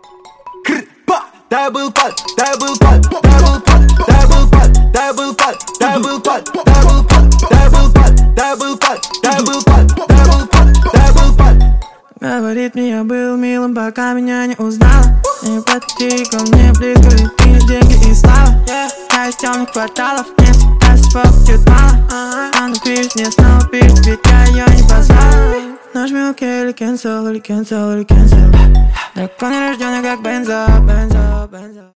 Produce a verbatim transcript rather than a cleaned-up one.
Дабл пад, дабл пад, дабл пад, дабл пад, дабл пад, дабл пад, дабл пад, дабл пад, дабл пад, дабл пад, дабл пад, дабл пад. Говорит мне, я был милым, пока меня не узнала. Не подходи ко мне близко, ведь ты не деньги и слава. Я из темных кварталов, мне всегда всего будет мало. Она пишет, мне снова пишет, ведь я ее не позвала. Нажми ок или cancel, или cancel, или cancel. Дракон рожденный как Бензо, Бензо, Бензо.